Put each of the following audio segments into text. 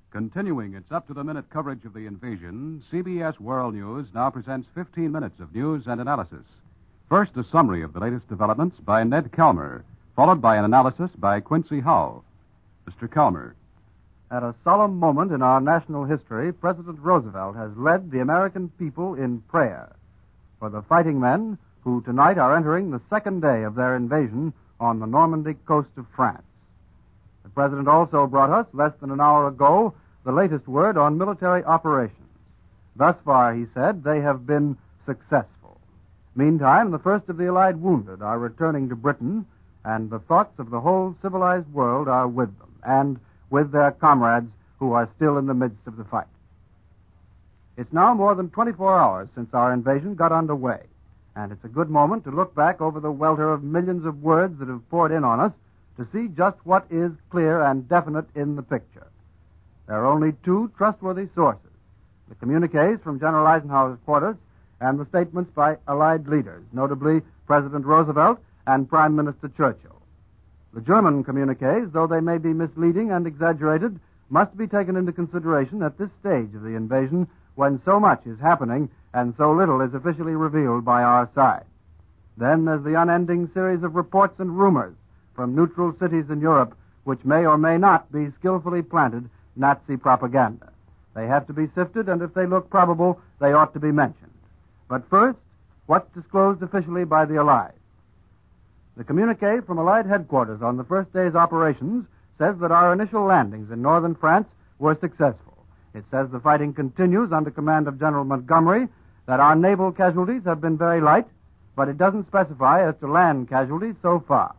Continuing its up-to-the-minute coverage of the invasion, CBS World News now presents 15 minutes of news and analysis. First, a summary of the latest developments by Ned Calmer, followed by an analysis by Quincy Howell. Mr. Calmer. At a solemn moment in our national history, President Roosevelt has led the American people in prayer for the fighting men who tonight are entering the second day of their invasion on the Normandy coast of France. The President also brought us, less than an hour ago, the latest word on military operations. Thus far, he said, they have been successful. Meantime, the first of the Allied wounded are returning to Britain, and the thoughts of the whole civilized world are with them, and with their comrades who are still in the midst of the fight. It's now more than 24 hours since our invasion got underway, and it's a good moment to look back over the welter of millions of words that have poured in on us to see just what is clear and definite in the picture. There are only two trustworthy sources, the communiques from General Eisenhower's quarters and the statements by Allied leaders, notably President Roosevelt and Prime Minister Churchill. The German communiques, though they may be misleading and exaggerated, must be taken into consideration at this stage of the invasion when so much is happening and so little is officially revealed by our side. Then there's the unending series of reports and rumors from neutral cities in Europe which may or may not be skillfully planted Nazi propaganda. They have to be sifted, and if they look probable, they ought to be mentioned. But first, what's disclosed officially by the Allies? The communique from Allied headquarters on the first day's operations says that our initial landings in northern France were successful. It says the fighting continues under command of General Montgomery, that our naval casualties have been very light, but it doesn't specify as to land casualties so far.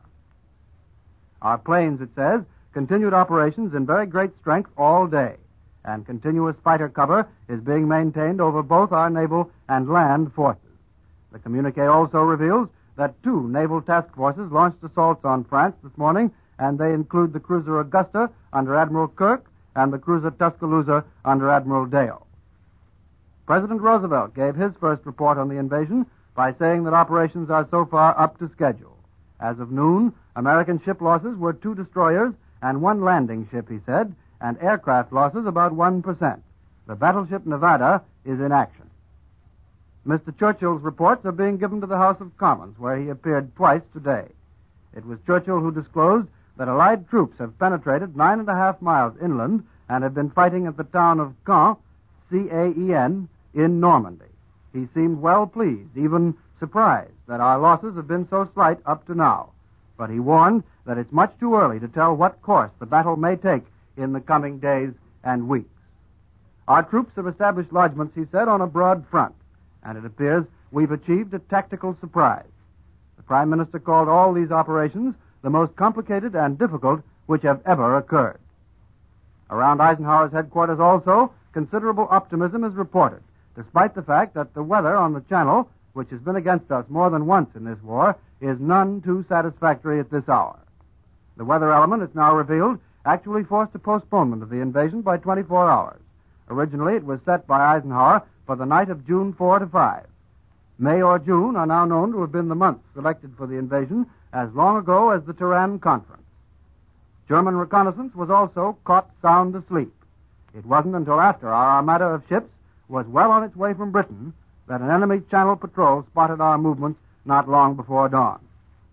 Our planes, it says, continued operations in very great strength all day, and continuous fighter cover is being maintained over both our naval and land forces. The communique also reveals that 2 naval task forces launched assaults on France this morning, and they include the cruiser Augusta under Admiral Kirk and the cruiser Tuscaloosa under Admiral Dale. President Roosevelt gave his first report on the invasion by saying that operations are so far up to schedule. As of noon, American ship losses were 2 destroyers and 1 landing ship, he said, and aircraft losses about 1%. The battleship Nevada is in action. Mr. Churchill's reports are being given to the House of Commons, where he appeared twice today. It was Churchill who disclosed that Allied troops have penetrated 9.5 miles inland and have been fighting at the town of Caen, C-A-E-N, in Normandy. He seemed well pleased, even surprised, that our losses have been so slight up to now. But he warned that it's much too early to tell what course the battle may take in the coming days and weeks. Our troops have established lodgments, he said, on a broad front, and it appears we've achieved a tactical surprise. The Prime Minister called all these operations the most complicated and difficult which have ever occurred. Around Eisenhower's headquarters also, considerable optimism is reported, despite the fact that the weather on the Channel, which has been against us more than once in this war, is none too satisfactory at this hour. The weather element, it's now revealed, actually forced a postponement of the invasion by 24 hours. Originally, it was set by Eisenhower for the night of June 4 to 5. May or June are now known to have been the months selected for the invasion as long ago as the Turan Conference. German reconnaissance was also caught sound asleep. It wasn't until after our armada of ships was well on its way from Britain that an enemy channel patrol spotted our movements not long before dawn.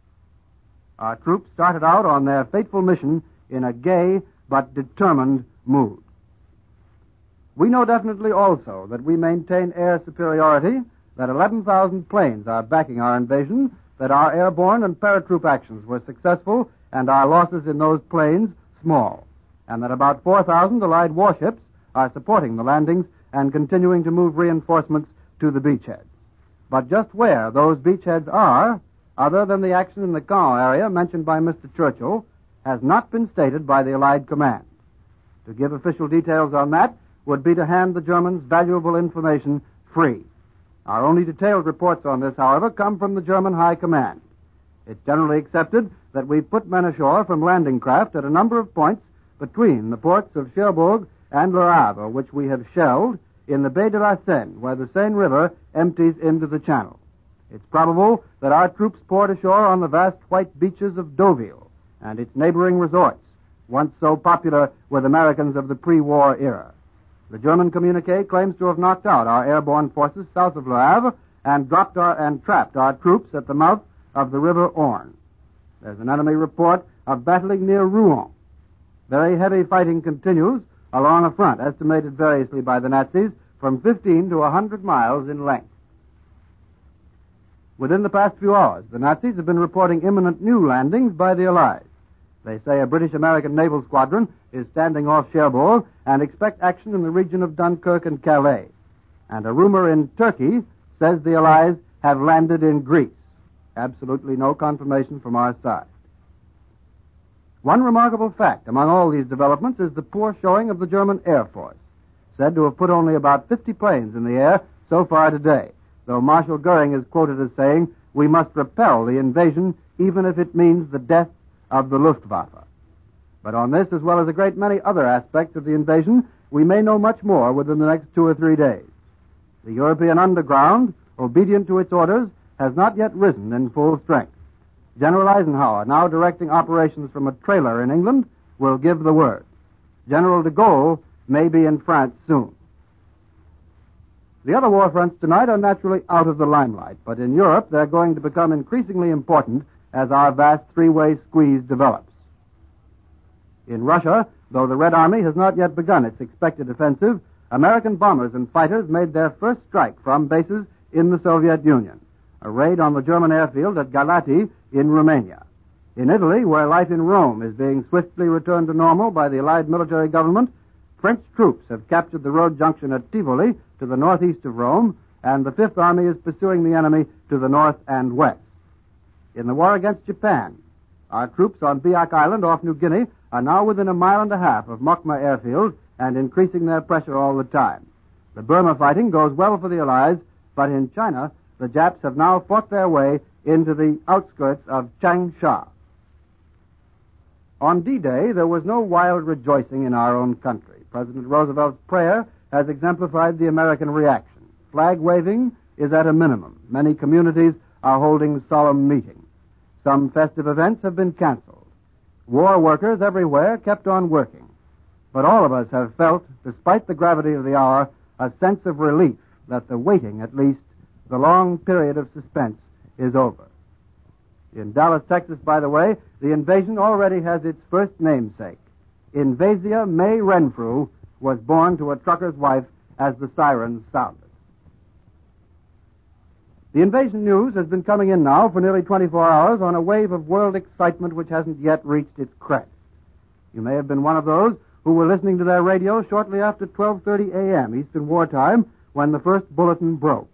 Our troops started out on their fateful mission in a gay but determined mood. We know definitely also that we maintain air superiority, that 11,000 planes are backing our invasion, that our airborne and paratroop actions were successful and our losses in those planes small, and that about 4,000 Allied warships are supporting the landings and continuing to move reinforcements to the beachheads. But just where those beachheads are, other than the action in the Caen area mentioned by Mr. Churchill, has not been stated by the Allied command. To give official details on that would be to hand the Germans valuable information free. Our only detailed reports on this, however, come from the German High Command. It's generally accepted that we've put men ashore from landing craft at a number of points between the ports of Cherbourg and Le Havre, which we have shelled in the Baie de la Seine, where the Seine River empties into the Channel. It's probable that our troops poured ashore on the vast white beaches of Deauville and its neighboring resorts, once so popular with Americans of the pre-war era. The German communique claims to have knocked out our airborne forces south of Le Havre and trapped our troops at the mouth of the River Orne. There's an enemy report of battling near Rouen. Very heavy fighting continues along a front estimated variously by the Nazis from 15 to 100 miles in length. Within the past few hours, the Nazis have been reporting imminent new landings by the Allies. They say a British-American naval squadron is standing off Cherbourg and expect action in the region of Dunkirk and Calais. And a rumor in Turkey says the Allies have landed in Greece. Absolutely no confirmation from our side. One remarkable fact among all these developments is the poor showing of the German Air Force, said to have put only about 50 planes in the air so far today, though Marshal Goering is quoted as saying, "We must repel the invasion even if it means the death of the Luftwaffe." But on this, as well as a great many other aspects of the invasion, we may know much more within the next 2 or 3 days. The European underground, obedient to its orders, has not yet risen in full strength. General Eisenhower, now directing operations from a trailer in England, will give the word. General de Gaulle may be in France soon. The other war fronts tonight are naturally out of the limelight, but in Europe they're going to become increasingly important as our vast three-way squeeze develops. In Russia, though the Red Army has not yet begun its expected offensive, American bombers and fighters made their first strike from bases in the Soviet Union, a raid on the German airfield at Galati in Romania. In Italy, where life in Rome is being swiftly returned to normal by the Allied military government, French troops have captured the road junction at Tivoli to the northeast of Rome, and the Fifth Army is pursuing the enemy to the north and west. In the war against Japan, our troops on Biak Island off New Guinea are now within 1.5 miles of Mokma airfield and increasing their pressure all the time. The Burma fighting goes well for the Allies, but in China, the Japs have now fought their way into the outskirts of Changsha. On D-Day, there was no wild rejoicing in our own country. President Roosevelt's prayer has exemplified the American reaction. Flag waving is at a minimum. Many communities are holding solemn meetings. Some festive events have been canceled. War workers everywhere kept on working. But all of us have felt, despite the gravity of the hour, a sense of relief that the waiting, at least, the long period of suspense, is over. In Dallas, Texas, by the way, the invasion already has its first namesake. Invasia May Renfrew was born to a trucker's wife as the sirens sounded. The invasion news has been coming in now for nearly 24 hours on a wave of world excitement which hasn't yet reached its crest. You may have been one of those who were listening to their radio shortly after 12:30 a.m. Eastern Wartime when the first bulletin broke.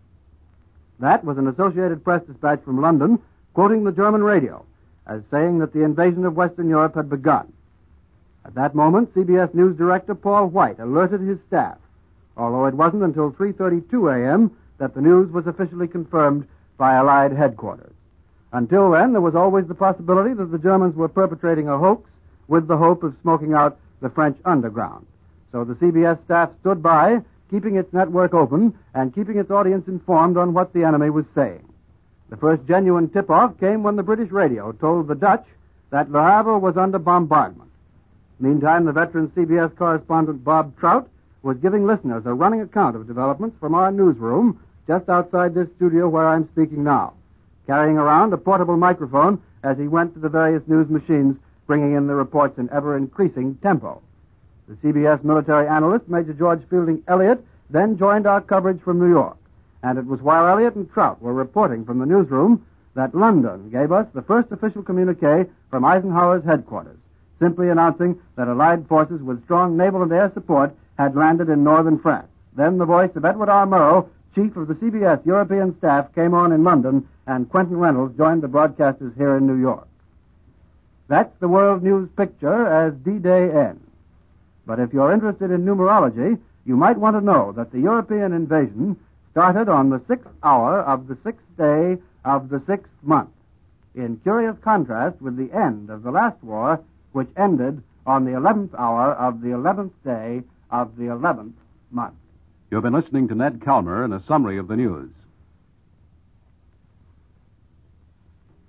That was an Associated Press dispatch from London quoting the German radio as saying that the invasion of Western Europe had begun. At that moment, CBS News Director Paul White alerted his staff, although it wasn't until 3:32 a.m. that the news was officially confirmed by Allied headquarters. Until then, there was always the possibility that the Germans were perpetrating a hoax with the hope of smoking out the French underground. So the CBS staff stood by, keeping its network open and keeping its audience informed on what the enemy was saying. The first genuine tip-off came when the British radio told the Dutch that Le Havre was under bombardment. Meantime, the veteran CBS correspondent Bob Trout was giving listeners a running account of developments from our newsroom just outside this studio where I'm speaking now, carrying around a portable microphone as he went to the various news machines, bringing in the reports in ever-increasing tempo. The CBS military analyst, Major George Fielding Elliott, then joined our coverage from New York, and it was while Elliott and Trout were reporting from the newsroom that London gave us the first official communique from Eisenhower's headquarters, simply announcing that Allied forces with strong naval and air support had landed in northern France. Then the voice of Edward R. Murrow, chief of the CBS European staff, came on in London, and Quentin Reynolds joined the broadcasters here in New York. That's the world news picture as D-Day ends. But if you're interested in numerology, you might want to know that the European invasion started on the 6th hour of the 6th day of the 6th month, in curious contrast with the end of the last war, which ended on the 11th hour of the 11th day of the 11th month. You've been listening to Ned Calmer in a summary of the news.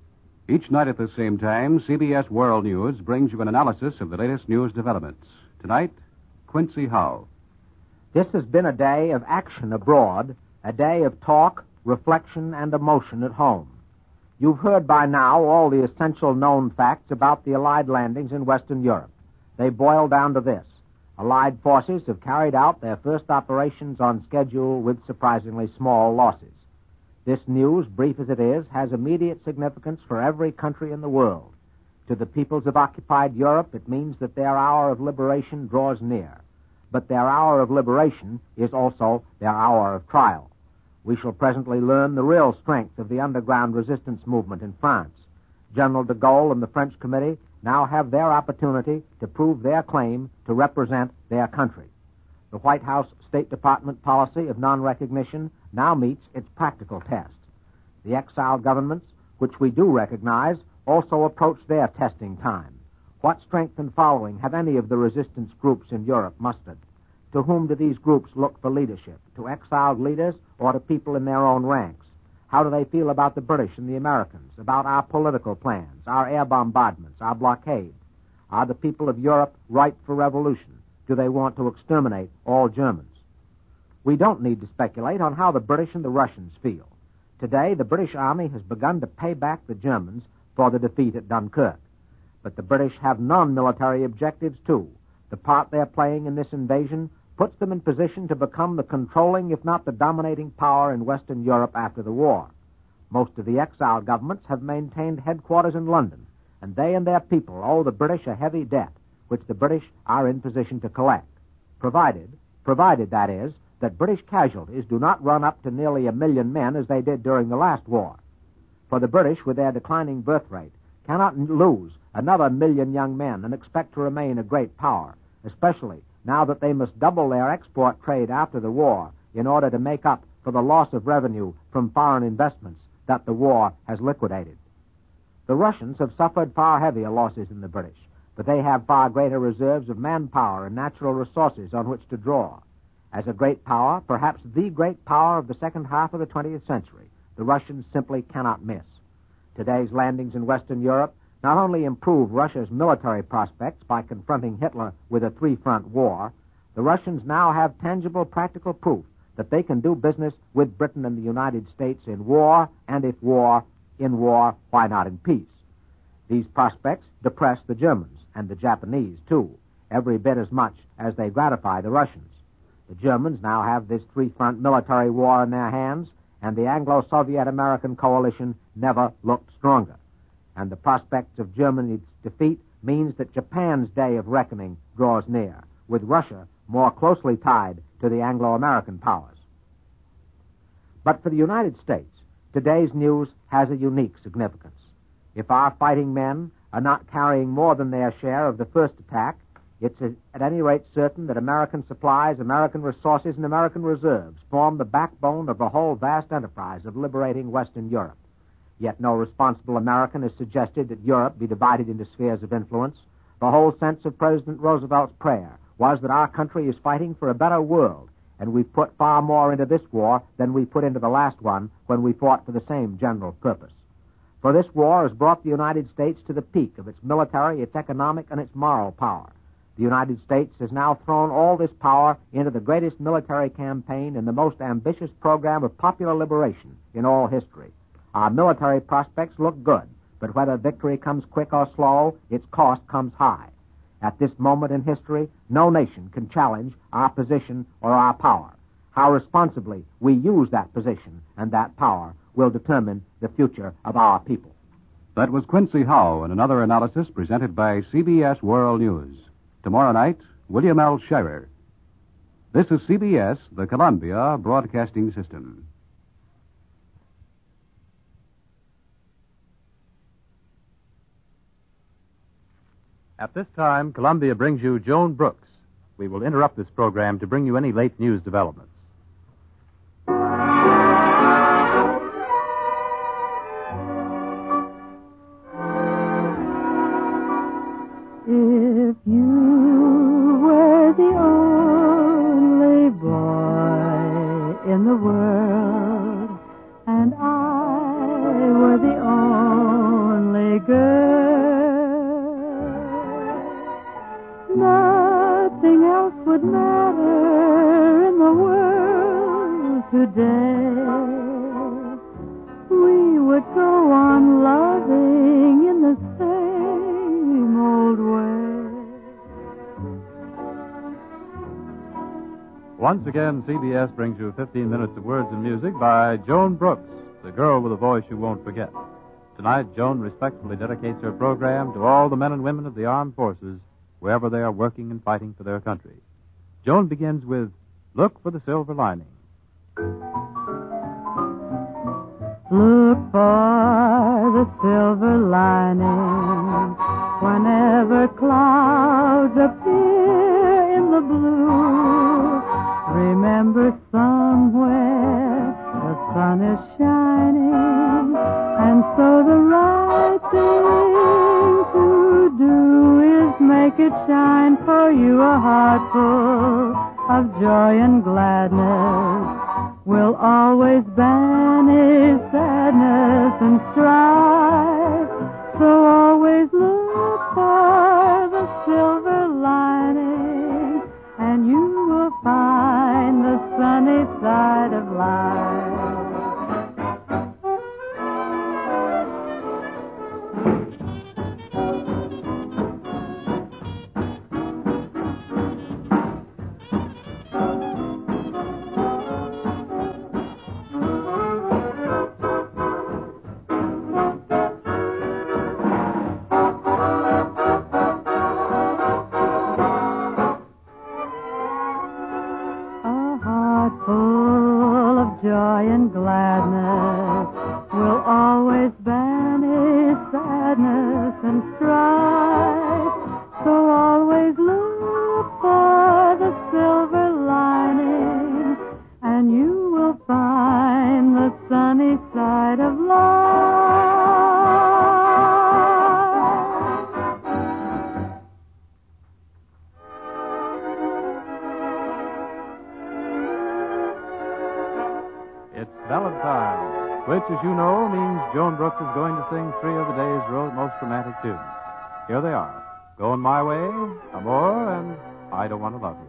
Each night at the same time, CBS World News brings you an analysis of the latest news developments. Tonight, Quincy Howe. This has been a day of action abroad, a day of talk, reflection, and emotion at home. You've heard by now all the essential known facts about the Allied landings in Western Europe. They boil down to this. Allied forces have carried out their first operations on schedule with surprisingly small losses. This news, brief as it is, has immediate significance for every country in the world. To the peoples of occupied Europe, it means that their hour of liberation draws near. But their hour of liberation is also their hour of trial. We shall presently learn the real strength of the underground resistance movement in France. General de Gaulle and the French Committee now have their opportunity to prove their claim to represent their country. The White House State Department policy of non-recognition now meets its practical test. The exiled governments, which we do recognize, also approach their testing time. What strength and following have any of the resistance groups in Europe mustered? To whom do these groups look for leadership? To exiled leaders or to people in their own ranks? How do they feel about the British and the Americans, about our political plans, our air bombardments, our blockade? Are the people of Europe ripe for revolution? Do they want to exterminate all Germans? We don't need to speculate on how the British and the Russians feel. Today, the British Army has begun to pay back the Germans for the defeat at Dunkirk. But the British have non-military objectives, too. The part they're playing in this invasion puts them in position to become the controlling, if not the dominating power in Western Europe after the war. Most of the exiled governments have maintained headquarters in London, and they and their people owe the British a heavy debt, which the British are in position to collect, provided, that is, that British casualties do not run up to nearly 1 million men as they did during the last war. For the British, with their declining birth rate, cannot lose another 1 million young men and expect to remain a great power, especially now that they must double their export trade after the war in order to make up for the loss of revenue from foreign investments that the war has liquidated. The Russians have suffered far heavier losses than the British, but they have far greater reserves of manpower and natural resources on which to draw. As a great power, perhaps the great power of the second half of the 20th century, the Russians simply cannot miss. Today's landings in Western Europe not only improve Russia's military prospects by confronting Hitler with a three-front war, the Russians now have tangible practical proof that they can do business with Britain and the United States in war, and if war, in war, why not in peace? These prospects depress the Germans, and the Japanese, too, every bit as much as they gratify the Russians. The Germans now have this three-front military war in their hands, and the Anglo-Soviet-American coalition never looked stronger. And the prospects of Germany's defeat means that Japan's day of reckoning draws near, with Russia more closely tied to the Anglo-American powers. But for the United States, today's news has a unique significance. If our fighting men are not carrying more than their share of the first attack, it's at any rate certain that American supplies, American resources, and American reserves form the backbone of the whole vast enterprise of liberating Western Europe. Yet no responsible American has suggested that Europe be divided into spheres of influence. The whole sense of President Roosevelt's prayer was that our country is fighting for a better world, and we've put far more into this war than we put into the last one when we fought for the same general purpose. For this war has brought the United States to the peak of its military, its economic, and its moral power. The United States has now thrown all this power into the greatest military campaign and the most ambitious program of popular liberation in all history. Our military prospects look good, but whether victory comes quick or slow, its cost comes high. At this moment in history, no nation can challenge our position or our power. How responsibly we use that position and that power will determine the future of our people. That was Quincy Howe in another analysis presented by CBS World News. Tomorrow night, William L. Scherer. This is CBS, the Columbia Broadcasting System. At this time, Columbia brings you Joan Brooks. We will interrupt this program to bring you any late news developments. If you were the only boy in the world, and I were the only would matter in the world today. We would go on loving in the same old way. Once again, CBS brings you 15 minutes of words and music by Joan Brooks, the girl with a voice you won't forget. Tonight, Joan respectfully dedicates her program to all the men and women of the armed forces, wherever they are working and fighting for their country. Joan begins with Look for the Silver Lining. Look for the silver lining whenever clouds appear in the blue. Remember somewhere the sun is shining, and so the right thing to do is make it shine for you. A heart full of joy and gladness will always banish sadness and strife. So always look for the silver lining, and you will find the sunny side of life. Full of joy and gladness will always banish sadness and strife. So always look for the silver lining, and you will find the sunny side of life. It's Valentine, which, as you know, means Joan Brooks is going to sing three of the day's most romantic tunes. Here they are, Going My Way, Amor, and I Don't Want to Love You.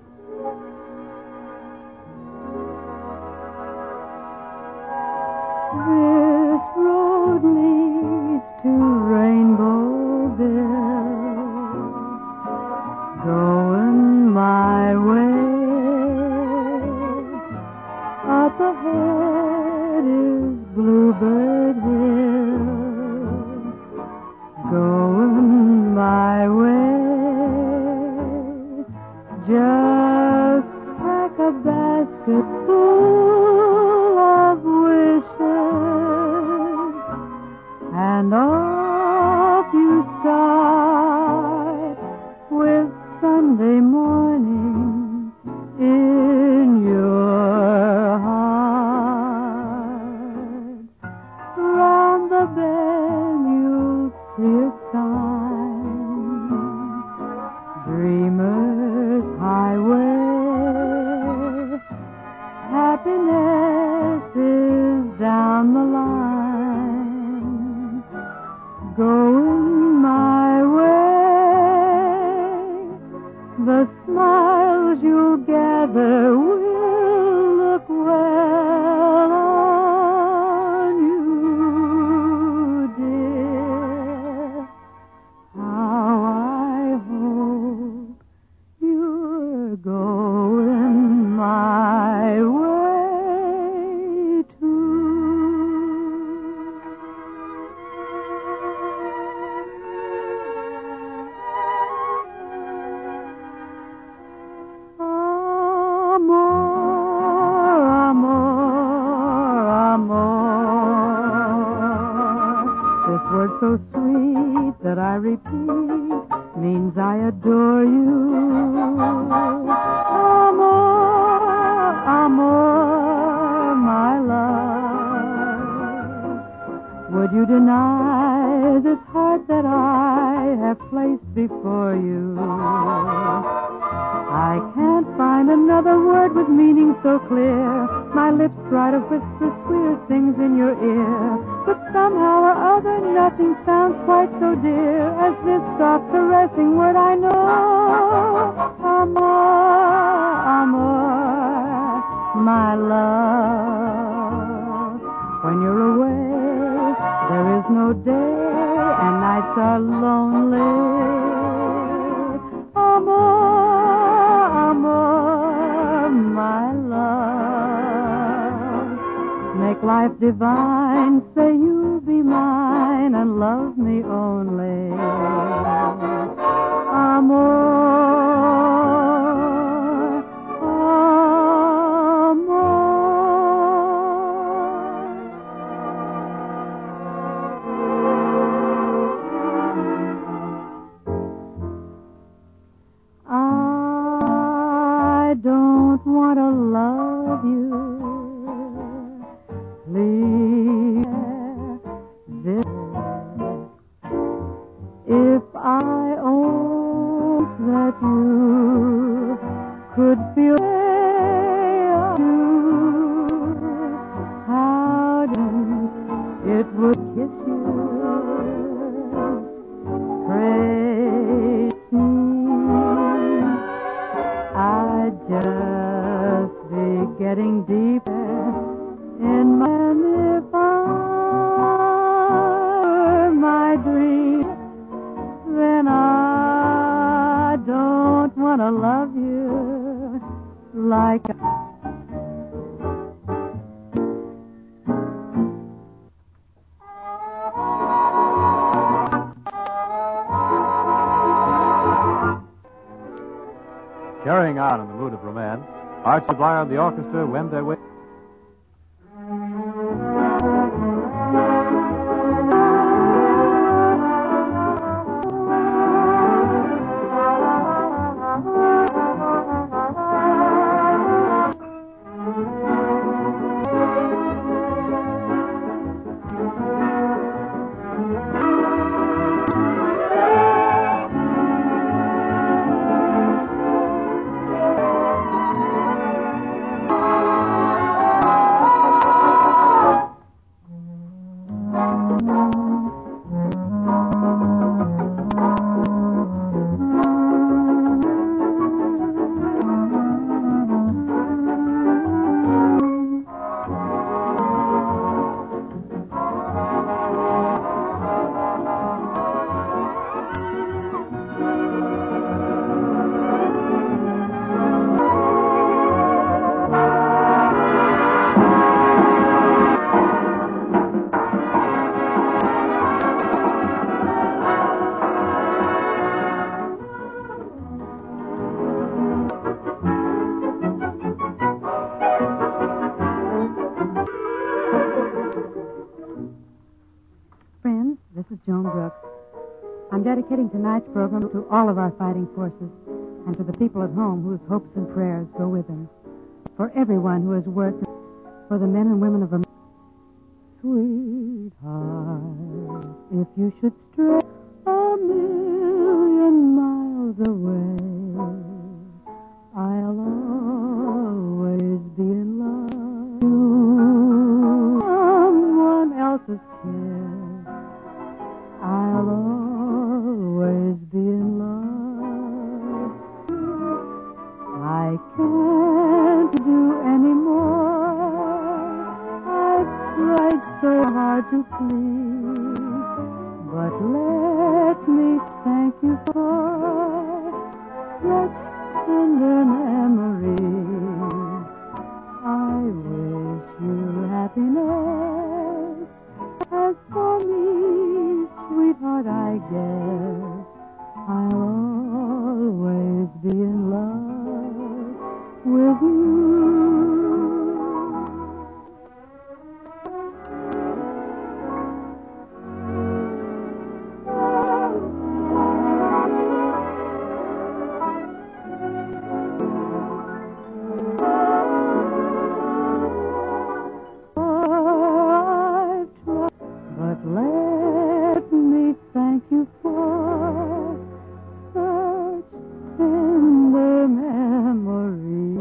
This road leads to Rainbowville, going my way. Up ahead is Bluebird Hill, going my way. Just pack a basket full of wishes, and off you start with Sunday morning in your heart. Round the bend you'll see a sign, Dreamer's Highway. Happiness is down the line, going my way. The smiles you'll gather will look well on you, dear. How I hope you're going my way too. Amor, amor, amor. This word so sweet that I repeat means I adore you. Amor, amor, my love. Would you deny this heart that I have placed before you? I can't find another word with meaning so clear. My lips try to whisper sweeter things in your ear, but somehow or other nothing sounds quite so dear as this soft caressing word I know. Amor. life divine, say you'll be mine and love me only. Amor, amor. I don't want to love you. Please, this. If I own that you could feel you, how it would kiss you. Pray me, I'd just be getting deeper in my. If I were my dream, then I don't want to love you like Carrying on in the mood of romance, Archie Blyer and the orchestra wend their way. Friends, this is Joan Brooks. I'm dedicating tonight's program to all of our fighting forces and to the people at home whose hopes and prayers go with them. For everyone who has worked for the men and women of America. Sweetheart, if you should stray a million miles away, I'll always be in love with you. Someone else's kiss, I'll always be in love. I can't do any more. I've tried so hard to please, but let me thank you for such tender memories. I wish you happiness. As for me, sweetheart, I guess I'll always be in love with you. But let me thank you for such tender memories.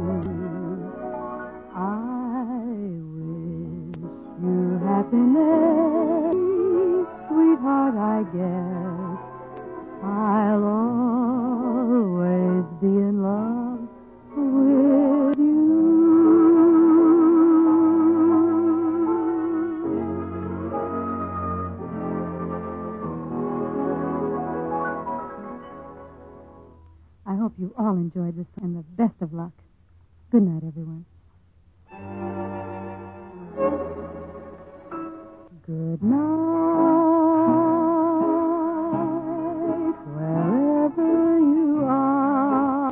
I wish you happiness, sweetheart, I guess I'll always be in love with you. I hope you all enjoyed this and the best of luck. Good night, everyone. Good night, wherever you are.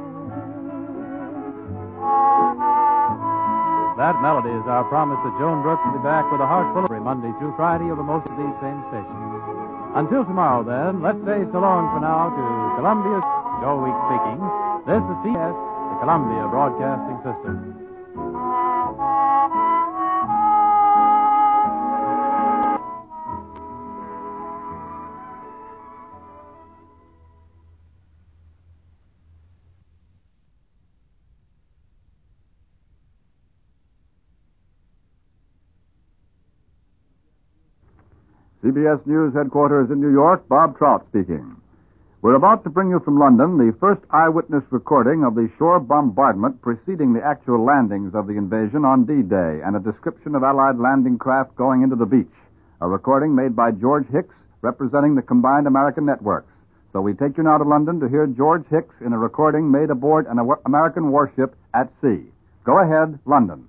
That melody is our promise that Joan Brooks will be back with a heart full every Monday through Friday over most of these same stations. Until tomorrow, then, let's say so long for now to Columbia's Joe Week speaking. This is CS, the Columbia Broadcasting System. CBS News headquarters in New York, Bob Trout speaking. We're about to bring you from London the first eyewitness recording of the shore bombardment preceding the actual landings of the invasion on D-Day and a description of Allied landing craft going into the beach. A recording made by George Hicks representing the combined American networks. So we take you now to London to hear George Hicks in a recording made aboard an American warship at sea. Go ahead, London.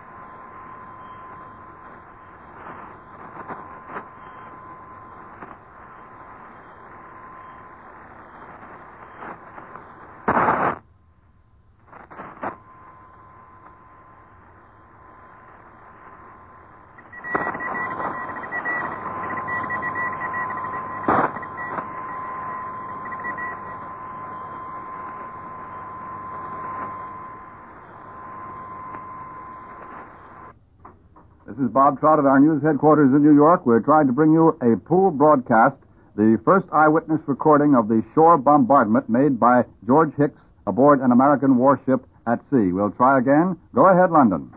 This is Bob Trout at our news headquarters in New York. We're trying to bring you a pool broadcast, the first eyewitness recording of the shore bombardment made by George Hicks aboard an American warship at sea. We'll try again. Go ahead, London.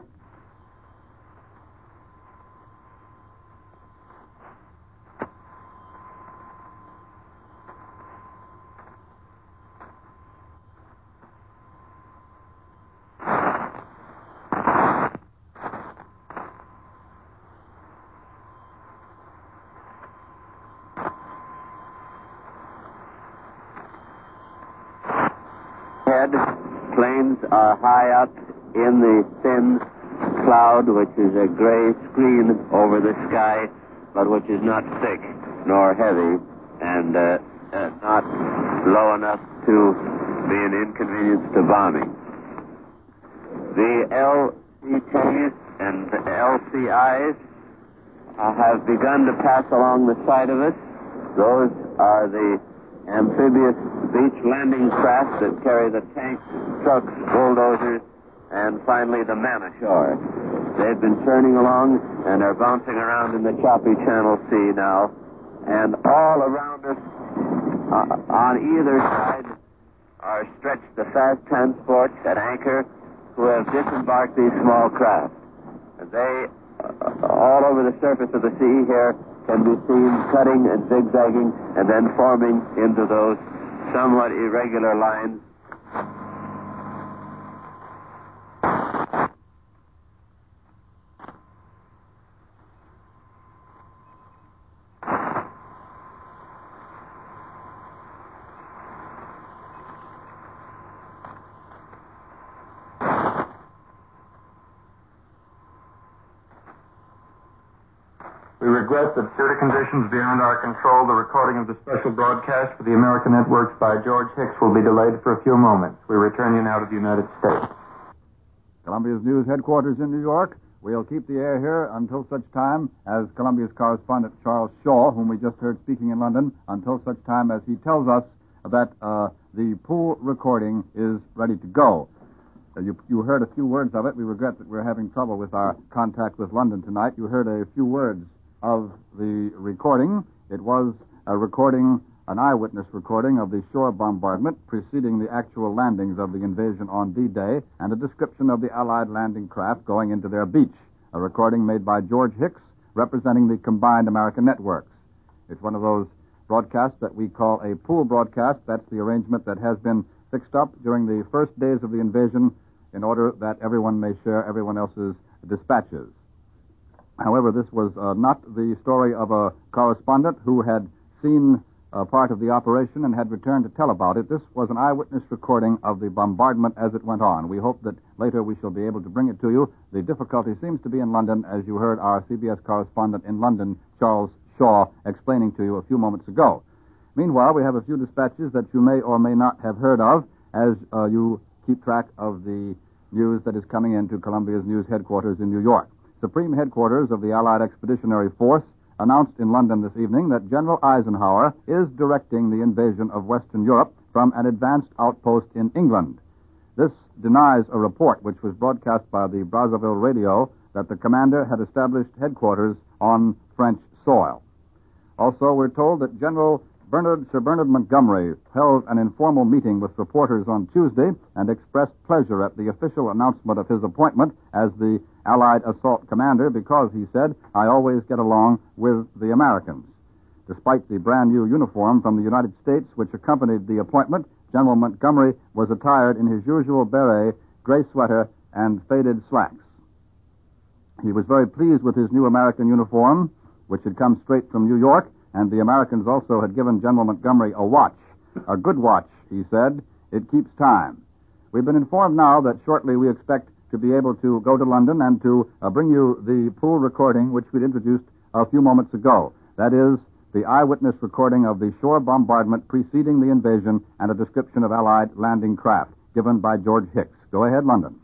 Planes are high up in the thin cloud, which is a gray screen over the sky, but which is not thick nor heavy, and not low enough to be an inconvenience to bombing. The LCTs and the LCIs have begun to pass along the side of us. Those are the amphibious beach landing craft that carry the tanks, trucks, bulldozers, and finally the men ashore. They've been churning along and are bouncing around in the choppy Channel Sea now. And all around us, on either side, are stretched the fast transports at anchor who have disembarked these small craft. They, all over the surface of the sea here, can be seen cutting and zigzagging and then forming into those somewhat irregular lines. We regret that due to conditions beyond our control, the recording of the special broadcast for the American networks by George Hicks will be delayed for a few moments. We return you now to the United States. Columbia's news headquarters in New York. We'll keep the air here until such time as Columbia's correspondent Charles Shaw, whom we just heard speaking in London, until such time as he tells us that the pool recording is ready to go. You heard a few words of it. We regret that we're having trouble with our contact with London tonight. You heard a few words of the recording. It was a recording, an eyewitness recording of the shore bombardment preceding the actual landings of the invasion on D-Day and a description of the Allied landing craft going into their beach. A recording made by George Hicks representing the combined American networks. It's one of those broadcasts that we call a pool broadcast. That's the arrangement that has been fixed up during the first days of the invasion in order that everyone may share everyone else's dispatches. However, this was not the story of a correspondent who had seen part of the operation and had returned to tell about it. This was an eyewitness recording of the bombardment as it went on. We hope that later we shall be able to bring it to you. The difficulty seems to be in London, as you heard our CBS correspondent in London, Charles Shaw, explaining to you a few moments ago. Meanwhile, we have a few dispatches that you may or may not have heard of as you keep track of the news that is coming into Columbia's news headquarters in New York. Supreme headquarters of the Allied Expeditionary Force announced in London this evening that General Eisenhower is directing the invasion of Western Europe from an advanced outpost in England. This denies a report which was broadcast by the Brazzaville radio that the commander had established headquarters on French soil. Also, we're told that Sir Bernard Montgomery held an informal meeting with reporters on Tuesday and expressed pleasure at the official announcement of his appointment as the Allied assault commander because, he said, I always get along with the Americans. Despite the brand new uniform from the United States which accompanied the appointment, General Montgomery was attired in his usual beret, gray sweater, and faded slacks. He was very pleased with his new American uniform, which had come straight from New York, and the Americans also had given General Montgomery a watch. A good watch, he said. It keeps time. We've been informed now that shortly we expect to be able to go to London and to bring you the pool recording which we'd introduced a few moments ago. That is, the eyewitness recording of the shore bombardment preceding the invasion and a description of Allied landing craft given by George Hicks. Go ahead, London.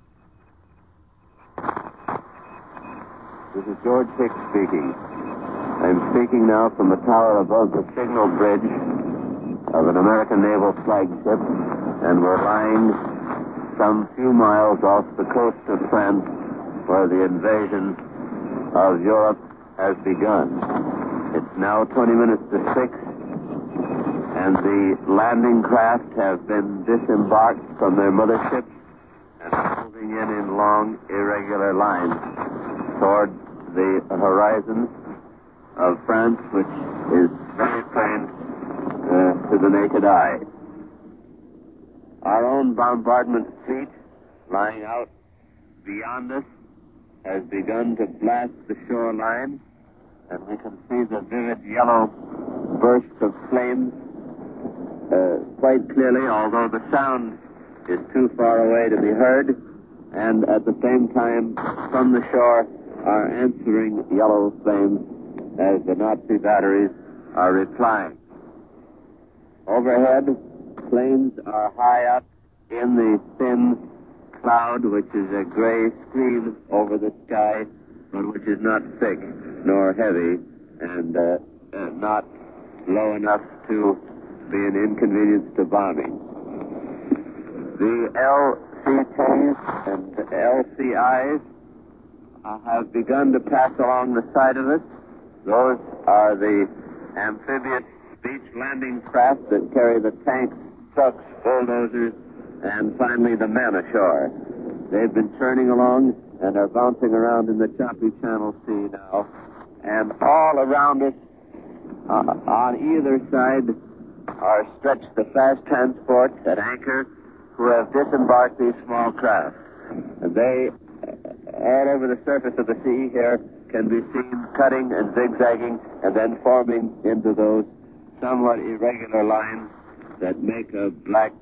This is George Hicks speaking. I'm speaking now from the tower above the signal bridge of an American naval flagship, and we're lying some few miles off the coast of France where the invasion of Europe has begun. It's now 20 minutes to 6, and the landing craft have been disembarked from their motherships and are moving in long, irregular lines toward the horizon of France, which is very plain to the naked eye. Our own bombardment fleet, lying out beyond us, has begun to blast the shoreline, and we can see the vivid yellow bursts of flames quite clearly, although the sound is too far away to be heard, and at the same time, from the shore, are answering yellow flames as the Nazi batteries are replying. Overhead, planes are high up in the thin cloud, which is a gray screen over the sky, but which is not thick nor heavy, and not low enough to be an inconvenience to bombing. The LCTs and LCIs have begun to pass along the side of us. Those are the amphibious beach landing craft that carry the tanks, trucks, bulldozers, and finally the men ashore. They've been churning along and are bouncing around in the choppy Channel Sea now. And all around us, on either side, are stretched the fast transports at anchor who have disembarked these small craft. And they, all over the surface of the sea here, can be seen cutting and zigzagging and then forming into those somewhat irregular lines that make a black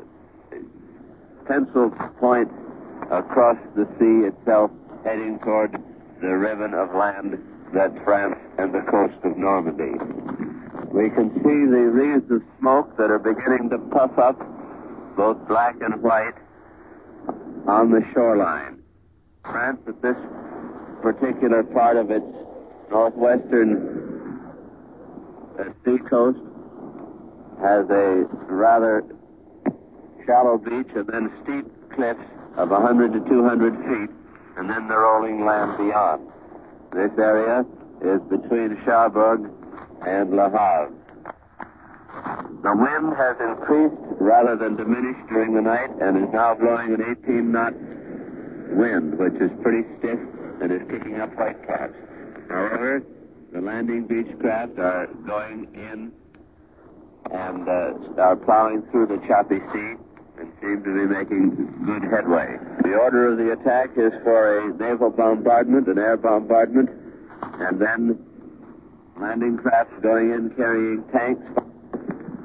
pencil point across the sea itself, heading toward the ribbon of land that's France and the coast of Normandy. We can see the wreaths of smoke that are beginning to puff up, both black and white, on the shoreline. France, at this particular part of its northwestern sea coast, has a rather shallow beach and then steep cliffs of 100 to 200 feet, and then the rolling land beyond. This area is between Cherbourg and Le Havre. The wind has increased rather than diminished during the night and is now blowing an 18-knot wind, which is pretty stiff and is kicking up whitecaps. However, the landing beach craft are going in and are plowing through the choppy sea and seem to be making good headway. The order of the attack is for a naval bombardment, an air bombardment, and then landing crafts going in carrying tanks,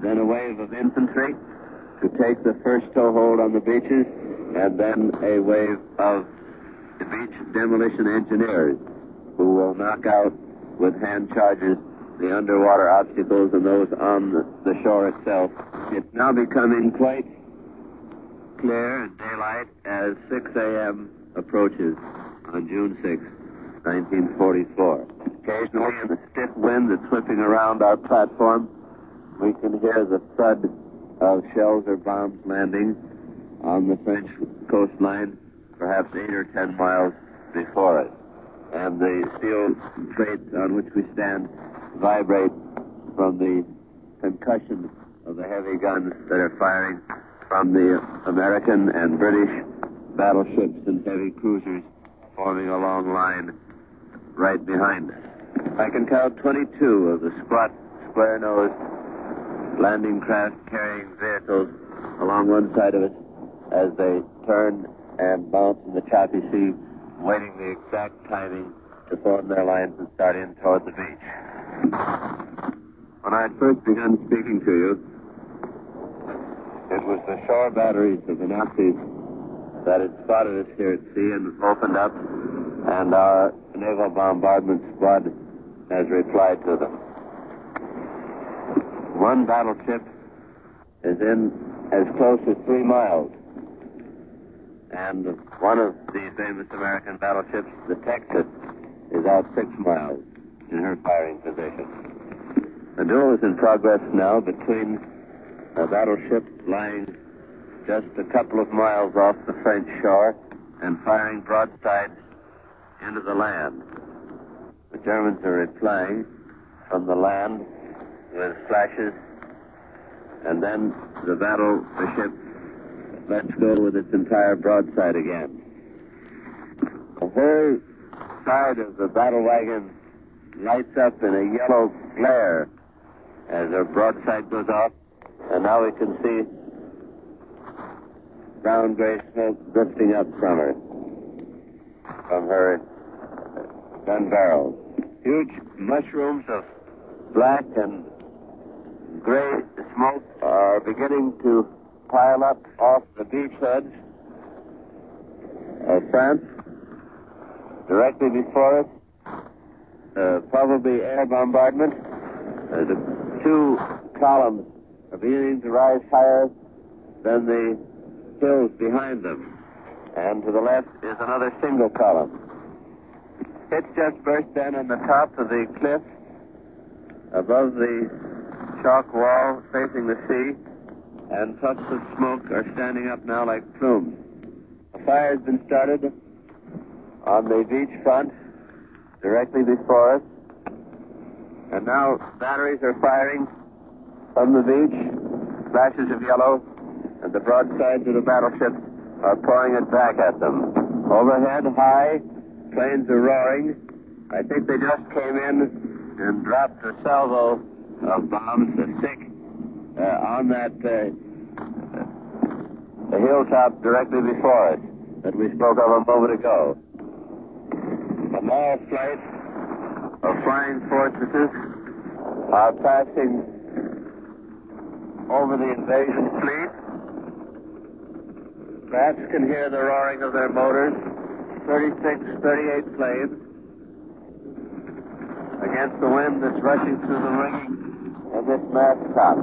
then a wave of infantry to take the first toehold on the beaches, and then a wave of the beach demolition engineers who will knock out with hand charges the underwater obstacles and those on the shore itself. It's now becoming quite clear and daylight as 6 a.m. approaches on June 6, 1944. Occasionally, in the stiff wind that's whipping around our platform, we can hear the thud of shells or bombs landing on the French coastline, perhaps 8 or 10 miles before us. And the steel plates on which we stand vibrate from the concussion of the heavy guns that are firing from the American and British battleships and heavy cruisers forming a long line right behind us. I can count 22 of the squat, square-nosed landing craft carrying vehicles along one side of it as they turn and bounce in the choppy sea, waiting the exact timing to form their lines and start in toward the beach. When I had first begun speaking to you, it was the shore batteries of the Nazis that had spotted us here at sea and opened up, and our naval bombardment squad has replied to them. One battleship is in as close as 3 miles, and one of the famous American battleships, the Texas, is out 6 miles in her firing position. A duel is in progress now between a battleship lying just a couple of miles off the French shore and firing broadsides into the land. The Germans are replying from the land with flashes, and then the battleship lets go with its entire broadside again. Her side of the battle wagon lights up in a yellow glare as her broadside goes off, and now we can see brown-gray smoke drifting up from her gun barrels. Huge mushrooms of black and gray smoke are beginning to pile up off the beachheads of France. Directly before us, probably air bombardment. The 2 columns are beginning to rise higher than the hills behind them. And to the left is another single column. It's just burst then on the top of the cliff above the chalk wall facing the sea, and puffs of smoke are standing up now like plumes. A fire has been started on the beach front directly before us, and now batteries are firing from the beach, flashes of yellow, and the broadsides of the battleships are pouring it back at them. Overhead, high, planes are roaring. I think they just came in and dropped a salvo of bombs, a stick, on that the hilltop directly before us that we spoke of a moment ago. A now flight of flying fortresses are passing over the invasion fleet. Bats can hear the roaring of their motors. 36, 38 planes against the wind that's rushing through the rigging of this mast top.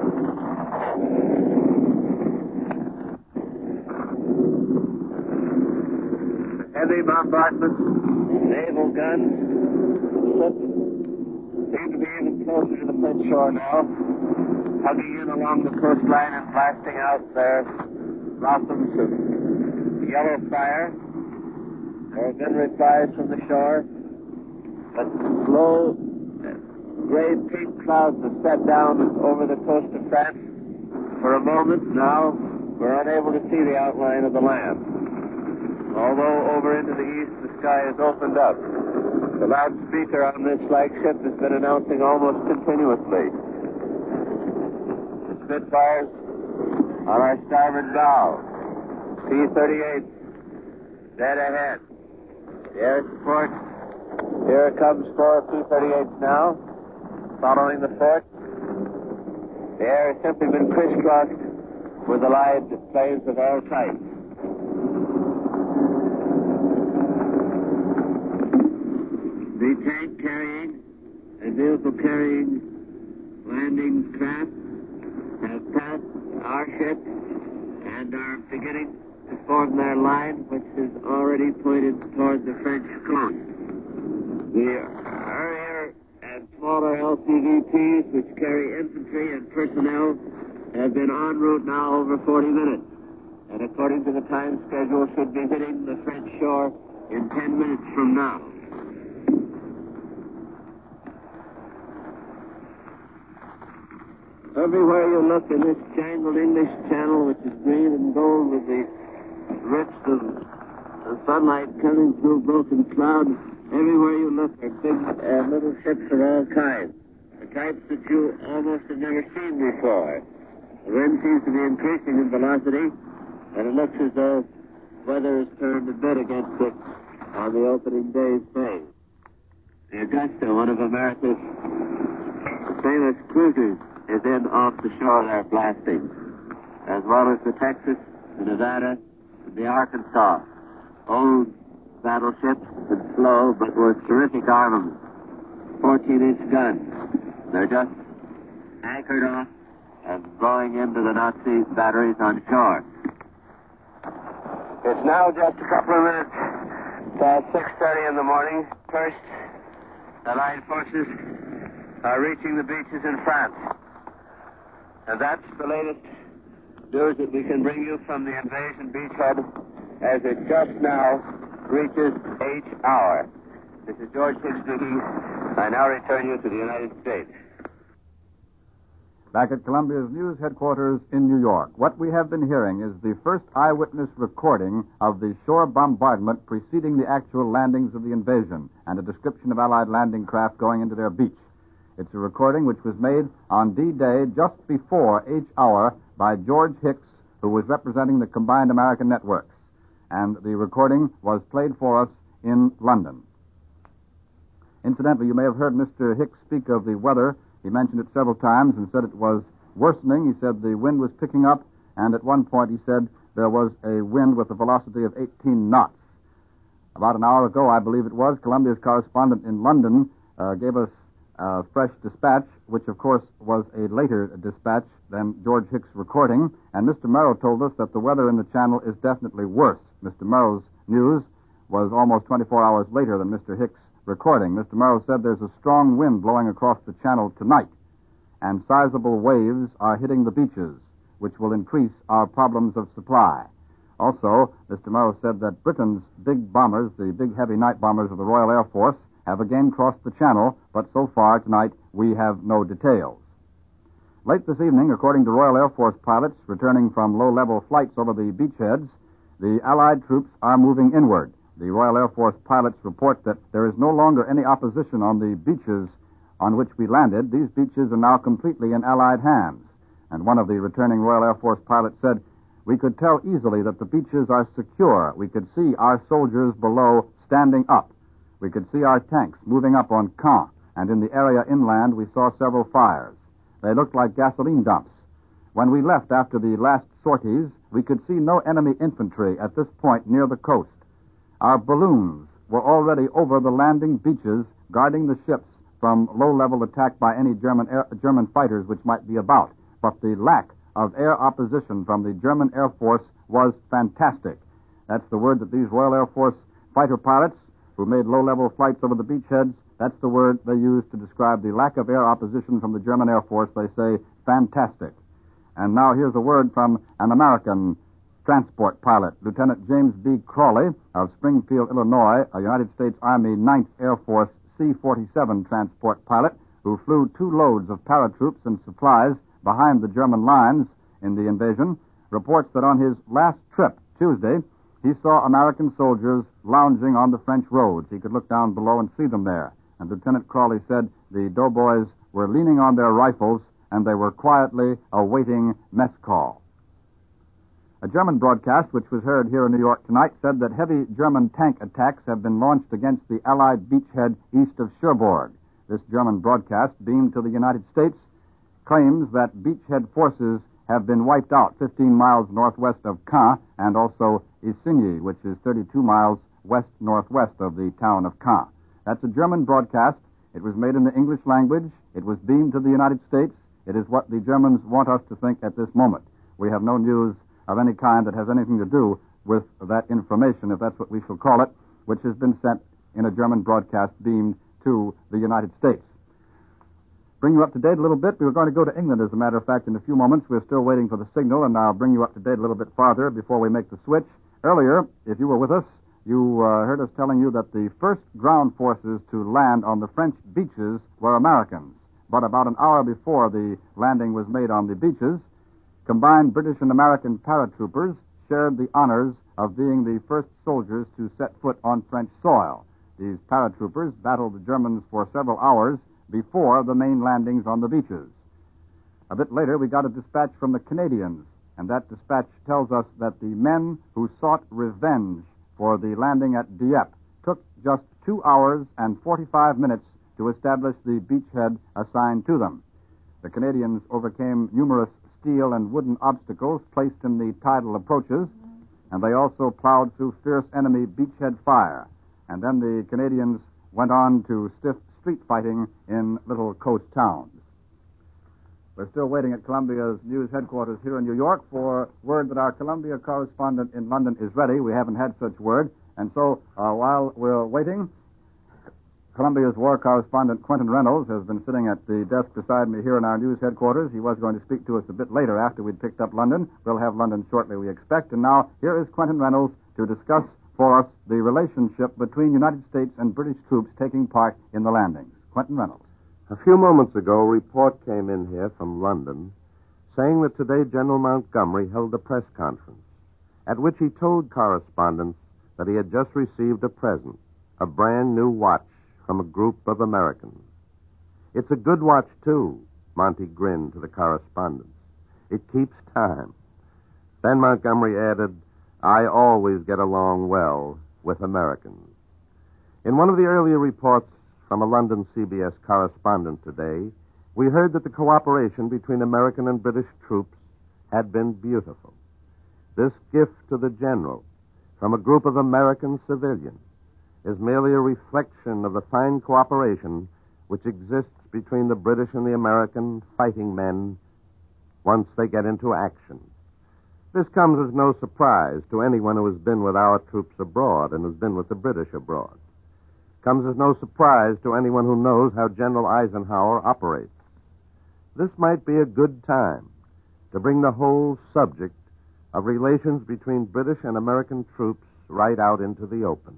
Heavy bombardment, naval guns, ships seem to be even closer to the French shore now, hugging in along the coastline and blasting out their blossoms of yellow fire. There have been replies from the shore, but low, gray pink clouds have set down over the coast of France. For a moment now, we're unable to see the outline of the land. Although over into the east, the sky has opened up. The loudspeaker on this flagship has been announcing almost continuously. The Spitfires on our starboard bow. P-38 dead ahead. The air support. Here it comes 4 P-38s now, following the fort. The air has simply been crisscrossed with Allied planes of all types. The tank carrying and vehicle carrying landing craft have passed our ships and are beginning to form their line, which is already pointed toward the French coast. The earlier and smaller LCVPs, which carry infantry and personnel, have been en route now over 40 minutes, and according to the time schedule, should be hitting the French shore in 10 minutes from now. Everywhere you look in this jangled English Channel, which is green and gold with the rifts of sunlight coming through broken clouds, everywhere you look are big and little ships of all kinds, the types that you almost have never seen before. The wind seems to be increasing in velocity, and it looks as though weather has turned a bit against it on the opening day's phase. The Augusta, one of America's famous cruisers, is in off the shore there blasting, as well as the Texas, the Nevada, and the Arkansas. Old battleships and slow, but with terrific armament. 14-inch guns. They're just anchored off and blowing into the Nazi batteries on shore. It's now just a couple of minutes past 6:30 in the morning. First, Allied forces are reaching the beaches in France. And that's the latest news that we can bring you from the invasion beachhead as it just now reaches H hour. This is George Hicks speaking. I now return you to the United States. Back at Columbia's news headquarters in New York, what we have been hearing is the first eyewitness recording of the shore bombardment preceding the actual landings of the invasion and a description of Allied landing craft going into their beach. It's a recording which was made on D-Day just before H hour by George Hicks, who was representing the combined American networks. And the recording was played for us in London. Incidentally, you may have heard Mr. Hicks speak of the weather. He mentioned it several times and said it was worsening. He said the wind was picking up, and at one point he said there was a wind with a velocity of 18 knots. About an hour ago, I believe it was, Columbia's correspondent in London gave us a fresh dispatch, which of course was a later dispatch than George Hicks' recording, and Mr. Merrill told us that the weather in the channel is definitely worse. Mr. Merrill's news was almost 24 hours later than Mr. Hicks' recording. Mr. Merrill said there's a strong wind blowing across the channel tonight, and sizable waves are hitting the beaches, which will increase our problems of supply. Also, Mr. Merrill said that Britain's big bombers, the big heavy night bombers of the Royal Air Force, have again crossed the channel, but so far tonight we have no details. Late this evening, according to Royal Air Force pilots returning from low-level flights over the beachheads, the Allied troops are moving inward. The Royal Air Force pilots report that there is no longer any opposition on the beaches on which we landed. These beaches are now completely in Allied hands. And one of the returning Royal Air Force pilots said, "We could tell easily that the beaches are secure. We could see our soldiers below standing up. We could see our tanks moving up on Caen, and in the area inland we saw several fires. They looked like gasoline dumps. When we left after the last sorties, we could see no enemy infantry at this point near the coast. Our balloons were already over the landing beaches, guarding the ships from low-level attack by any German fighters which might be about. But the lack of air opposition from the German Air Force was fantastic." That's the word that these Royal Air Force fighter pilots who made low-level flights over the beachheads, that's the word they use to describe the lack of air opposition from the German Air Force. They say, fantastic. And now here's a word from an American transport pilot, Lieutenant James B. Crawley of Springfield, Illinois, a United States Army 9th Air Force C-47 transport pilot who flew 2 loads of paratroops and supplies behind the German lines in the invasion, reports that on his last trip, Tuesday, he saw American soldiers lounging on the French roads. He could look down below and see them there. And Lieutenant Crawley said the doughboys were leaning on their rifles and they were quietly awaiting mess call. A German broadcast, which was heard here in New York tonight, said that heavy German tank attacks have been launched against the Allied beachhead east of Cherbourg. This German broadcast, beamed to the United States, claims that beachhead forces have been wiped out 15 miles northwest of Caen and also Isigny, which is 32 miles west-northwest of the town of Caen. That's a German broadcast. It was made in the English language. It was beamed to the United States. It is what the Germans want us to think at this moment. We have no news of any kind that has anything to do with that information, if that's what we shall call it, which has been sent in a German broadcast beamed to the United States. Bring you up to date a little bit. We were going to go to England, as a matter of fact, in a few moments. We're still waiting for the signal, and I'll bring you up to date a little bit farther before we make the switch. Earlier, if you were with us, you heard us telling you that the first ground forces to land on the French beaches were Americans. But about an hour before the landing was made on the beaches, combined British and American paratroopers shared the honors of being the first soldiers to set foot on French soil. These paratroopers battled the Germans for several hours before the main landings on the beaches. A bit later, we got a dispatch from the Canadians, and that dispatch tells us that the men who sought revenge for the landing at Dieppe took just 2 hours and 45 minutes to establish the beachhead assigned to them. The Canadians overcame numerous steel and wooden obstacles placed in the tidal approaches, and they also plowed through fierce enemy beachhead fire. And then the Canadians went on to stiff street fighting in little coast towns. We're still waiting at Columbia's news headquarters here in New York for word that our Columbia correspondent in London is ready. We haven't had such word. And so while we're waiting, Columbia's war correspondent Quentin Reynolds has been sitting at the desk beside me here in our news headquarters. He was going to speak to us a bit later after we'd picked up London. We'll have London shortly, we expect. And now here is Quentin Reynolds to discuss for us the relationship between United States and British troops taking part in the landings. Quentin Reynolds. A few moments ago, a report came in here from London saying that today General Montgomery held a press conference at which he told correspondents that he had just received a present, a brand new watch from a group of Americans. It's a good watch, too, Monty grinned to the correspondents. It keeps time. Then Montgomery added, I always get along well with Americans. In one of the earlier reports from a London CBS correspondent today, we heard that the cooperation between American and British troops had been beautiful. This gift to the general from a group of American civilians is merely a reflection of the fine cooperation which exists between the British and the American fighting men once they get into action. This comes as no surprise to anyone who has been with our troops abroad and has been with the British abroad. Comes as no surprise to anyone who knows how General Eisenhower operates. This might be a good time to bring the whole subject of relations between British and American troops right out into the open.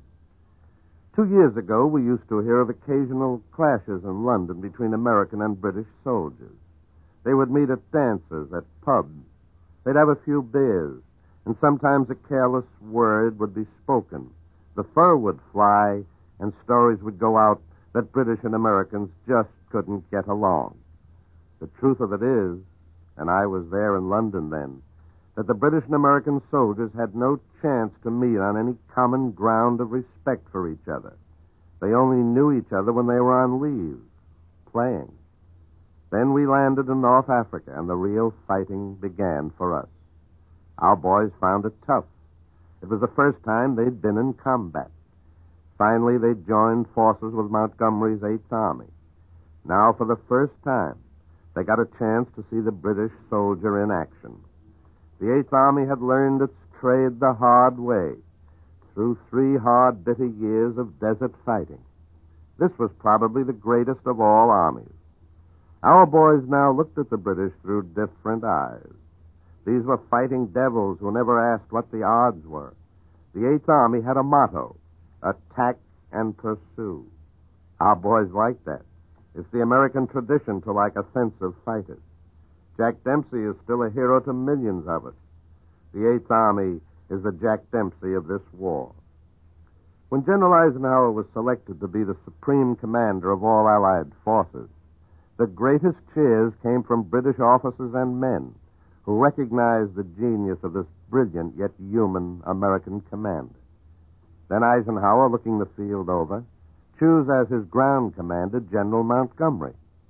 2 years ago, we used to hear of occasional clashes in London between American and British soldiers. They would meet at dances, at pubs. They'd have a few beers, and sometimes a careless word would be spoken. The fur would fly, and stories would go out that British and Americans just couldn't get along. The truth of it is, and I was there in London then, that the British and American soldiers had no chance to meet on any common ground of respect for each other. They only knew each other when they were on leave, playing. Then we landed in North Africa, and the real fighting began for us. Our boys found it tough. It was the first time they'd been in combat. Finally, they joined forces with Montgomery's 8th Army. Now, for the first time, they got a chance to see the British soldier in action. The 8th Army had learned its trade the hard way through 3 hard, bitter years of desert fighting. This was probably the greatest of all armies. Our boys now looked at the British through different eyes. These were fighting devils who never asked what the odds were. The 8th Army had a motto, attack and pursue. Our boys liked that. It's the American tradition to like offensive fighters. Jack Dempsey is still a hero to millions of us. The 8th Army is the Jack Dempsey of this war. When General Eisenhower was selected to be the supreme commander of all Allied forces, the greatest cheers came from British officers and men who recognized the genius of this brilliant yet human American commander. Then Eisenhower, looking the field over, chose as his ground commander General Montgomery.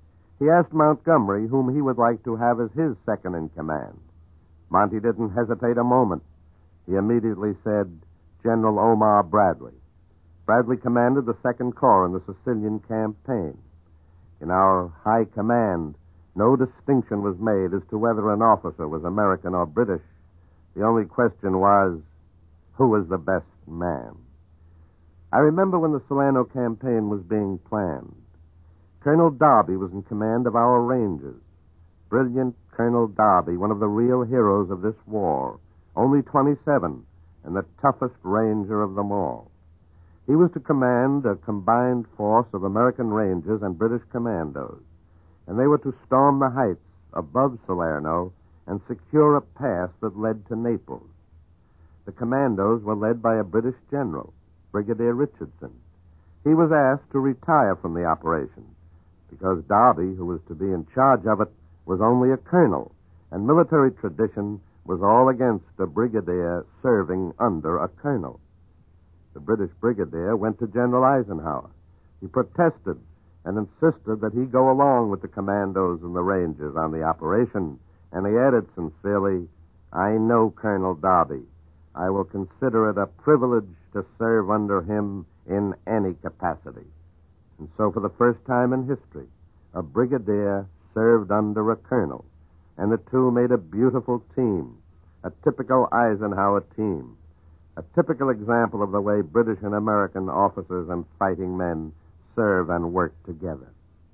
He asked Montgomery whom he would like to have as his second in command. Monty didn't hesitate a moment. He immediately said, General Omar Bradley. Bradley commanded the Second Corps in the Sicilian campaign. In our high command, no distinction was made as to whether an officer was American or British. The only question was, who was the best man? I remember when the Solano campaign was being planned. Colonel Darby was in command of our Rangers. Brilliant Colonel Darby, one of the real heroes of this war, only 27 and the toughest Ranger of them all. He was to command a combined force of American Rangers and British commandos, and they were to storm the heights above Salerno and secure a pass that led to Naples. The commandos were led by a British general, Brigadier Richardson. He was asked to retire from the operation because Darby, who was to be in charge of it, was only a colonel, and military tradition was all against a brigadier serving under a colonel. The British brigadier went to General Eisenhower. He protested and insisted that he go along with the commandos and the Rangers on the operation, and he added sincerely, I know Colonel Darby. I will consider it a privilege to serve under him in any capacity. And so for the first time in history, a brigadier served under a colonel, and the two made a beautiful team, a typical Eisenhower team, a typical example of the way British and American officers and fighting men serve and work together.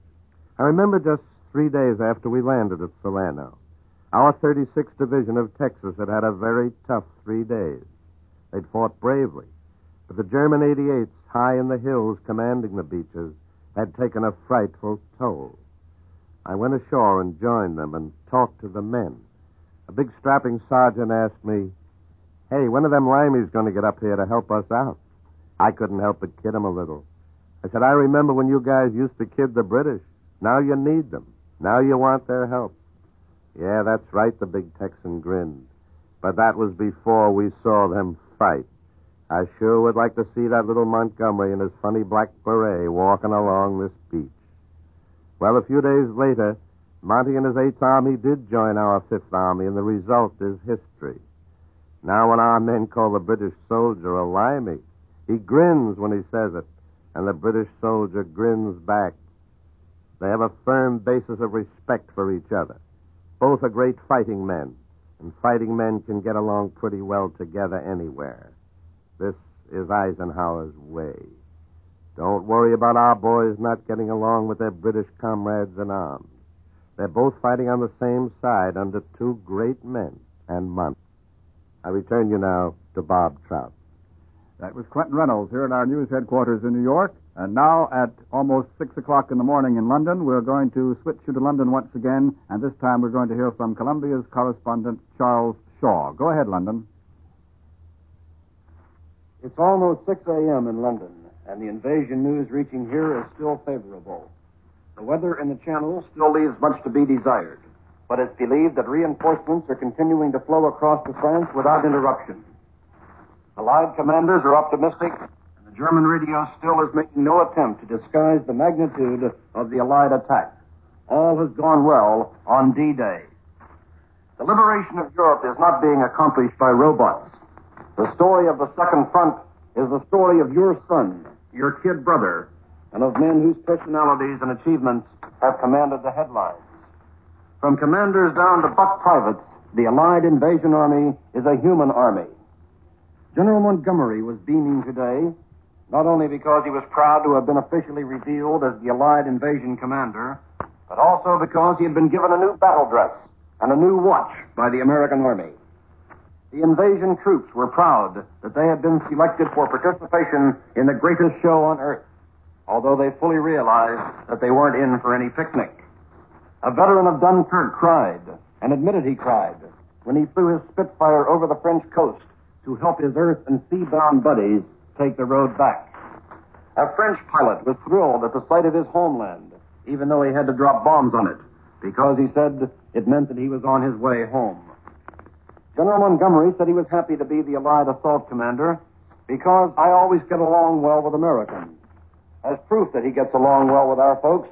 I remember just 3 days after we landed at Solano, our 36th Division of Texas had had a very tough 3 days. They'd fought bravely, but the German 88s high in the hills commanding the beaches had taken a frightful toll. I went ashore and joined them and talked to the men. A big strapping sergeant asked me, Hey, when are them Limeys going to get up here to help us out? I couldn't help but kid him a little. I said, I remember when you guys used to kid the British. Now you need them. Now you want their help. Yeah, that's right, the big Texan grinned. But that was before we saw them fight. I sure would like to see that little Montgomery in his funny black beret walking along this beach. Well, a few days later, Monty and his 8th Army did join our 5th Army, and the result is history. Now when our men call the British soldier a limey, he grins when he says it, and the British soldier grins back. They have a firm basis of respect for each other. Both are great fighting men, and fighting men can get along pretty well together anywhere. This is Eisenhower's way. Don't worry about our boys not getting along with their British comrades in arms. They're both fighting on the same side under two great men and months. I return you now to Bob Trout. That was Quentin Reynolds here at our news headquarters in New York. And now at almost 6 o'clock in the morning in London, we're going to switch you to London once again. And this time we're going to hear from Columbia's correspondent, Charles Shaw. Go ahead, London. It's almost 6 a.m. in London, and the invasion news reaching here is still favorable. The weather in the Channel still leaves much to be desired, but it's believed that reinforcements are continuing to flow across to France without interruption. Allied commanders are optimistic, and the German radio still is making no attempt to disguise the magnitude of the Allied attack. All has gone well on D-Day. The liberation of Europe is not being accomplished by robots. The story of the Second Front is the story of your son, your kid brother, and of men whose personalities and achievements have commanded the headlines. From commanders down to buck privates, the Allied invasion army is a human army. General Montgomery was beaming today, not only because he was proud to have been officially revealed as the Allied invasion commander, but also because he had been given a new battle dress and a new watch by the American Army. The invasion troops were proud that they had been selected for participation in the greatest show on earth, although they fully realized that they weren't in for any picnic. A veteran of Dunkirk cried, and admitted he cried, when he flew his Spitfire over the French coast to help his earth and sea-bound buddies take the road back. A French pilot was thrilled at the sight of his homeland, even though he had to drop bombs on it, because he said it meant that he was on his way home. General Montgomery said he was happy to be the Allied assault commander because I always get along well with Americans. As proof that he gets along well with our folks,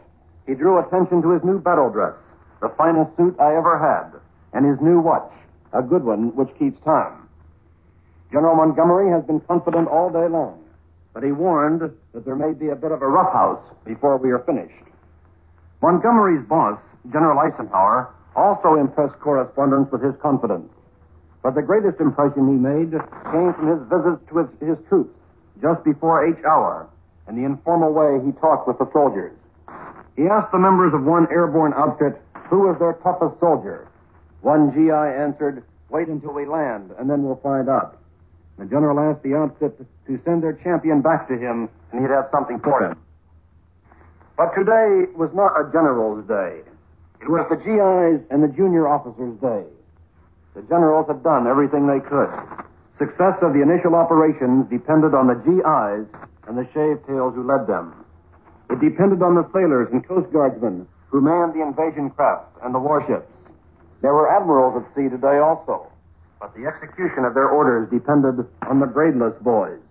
He drew attention to his new battle dress, the finest suit I ever had, and his new watch, a good one which keeps time. General Montgomery has been confident all day long, but he warned that there may be a bit of a roughhouse before we are finished. Montgomery's boss, General Eisenhower, also impressed correspondents with his confidence. But the greatest impression he made came from his visits to his troops just before H hour and the informal way he talked with the soldiers. He asked the members of one airborne outfit who was their toughest soldier. One GI answered, "Wait until we land, and then we'll find out." The general asked the outfit to send their champion back to him, and he'd have something for him. But today was not a general's day. It was the GI's and the junior officers' day. The generals had done everything they could. Success of the initial operations depended on the GIs and the shaved-tails who led them. It depended on the sailors and Coast Guardsmen who manned the invasion craft and the warships. There were admirals at sea today also, but the execution of their orders depended on the gradeless boys.